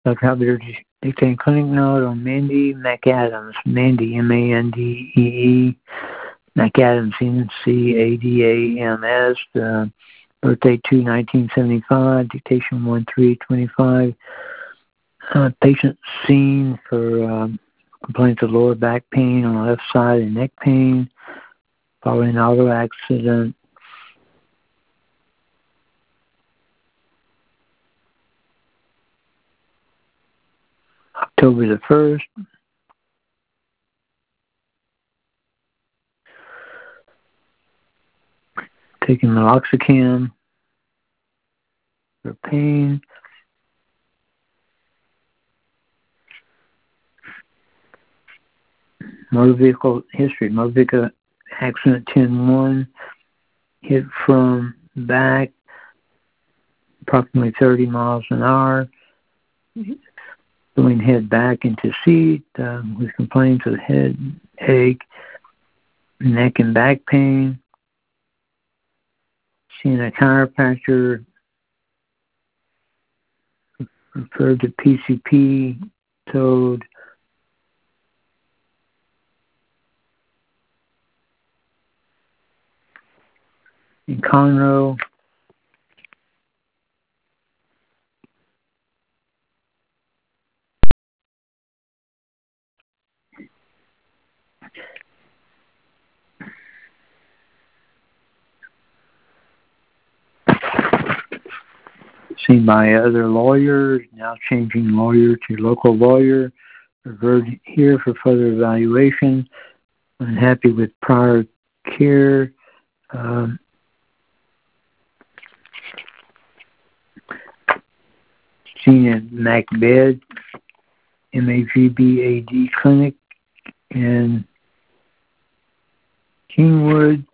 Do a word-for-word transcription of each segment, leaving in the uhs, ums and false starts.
Doctor Albert dictating clinic note on Mandy McAdams. Mandy, M A N D E E. McAdams, M C A D A M S. Uh, birthday two nineteen seventy-five. Dictation one three twenty-five. Uh, patient seen for um, complaints of lower back pain on the left side and neck pain following an auto accident. October the first. Taking meloxicam for pain. Motor vehicle history. Motor vehicle accident ten one. Hit from back approximately thirty miles an hour. Going head back into seat uh, with complaints of headache, neck and back pain. Seeing a chiropractor, referred to P C P, told in Conroe. Seen by other lawyers, now changing lawyer to local lawyer. Referred here for further evaluation. Unhappy with prior care. Um, seen at MacBed, M A G B A D clinic in Kingwood.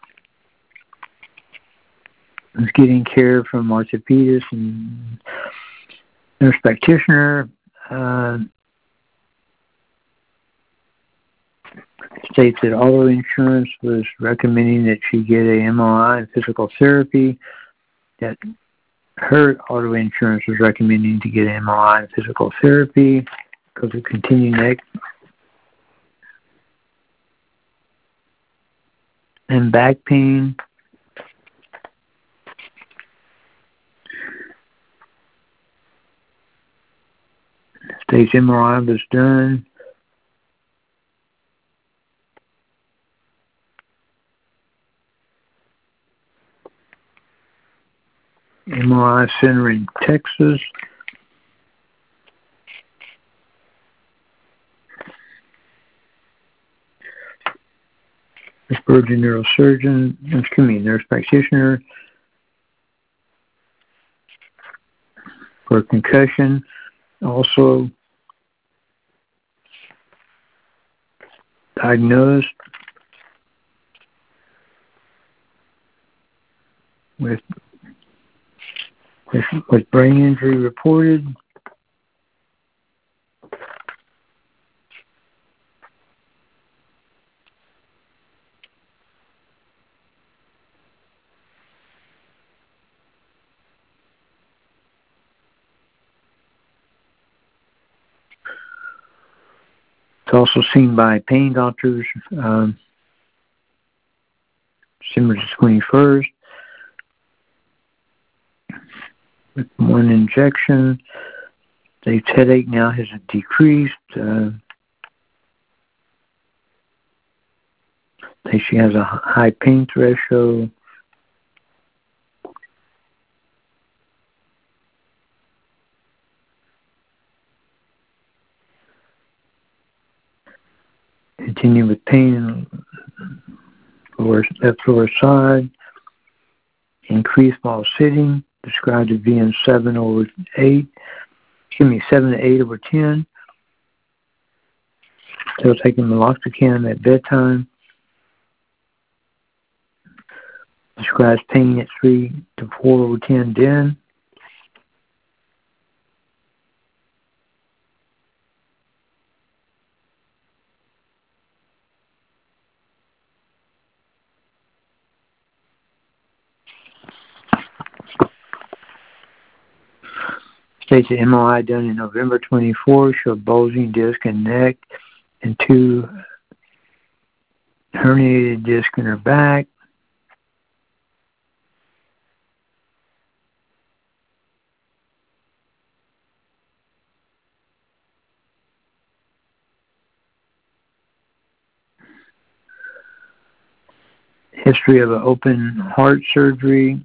Was getting care from orthopedist and nurse practitioner. Uh, states that auto insurance was recommending that she get a M R I and physical therapy. That her auto insurance was recommending to get an M R I and physical therapy because of continued neck and back pain. States M R I was done. M R I center in Texas. Referred to neurosurgeon, excuse me, nurse practitioner for concussion. Also diagnosed with, with, with brain injury reported. It's also seen by pain doctors, um, December the twenty-first, with one injection. The headache now has decreased. Uh, she has a high pain threshold. Continue with pain in lower, left lower side. Increase while sitting. Described as being seven over eight. Excuse me, seven to eight over ten. Still taking meloxicam at bedtime. Describes pain at three to four over ten den. States the M R I done in November twenty-fourth showed bulging disc and neck and two herniated disc in her back. History of an open heart surgery,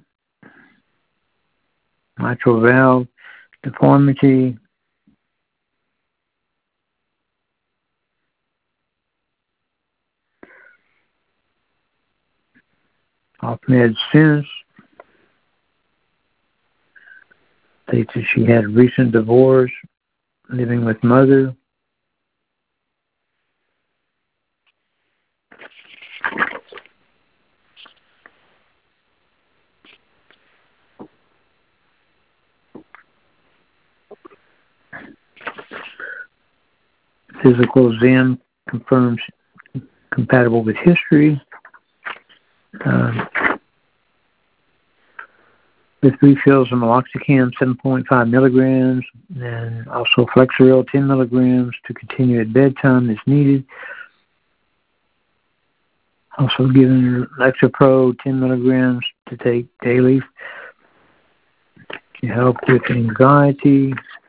mitral valve deformity, off meds since. States that she had a recent divorce, living with mother. Physical exam confirms compatible with history. Um, with refills of meloxicam, seven point five milligrams, and also Flexeril, ten milligrams to continue at bedtime as needed. Also given Lexapro, ten milligrams to take daily to help with anxiety.